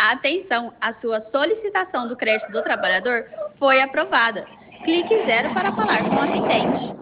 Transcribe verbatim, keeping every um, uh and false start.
Atenção, a sua solicitação do crédito do trabalhador foi aprovada. Clique zero para falar com o atendente.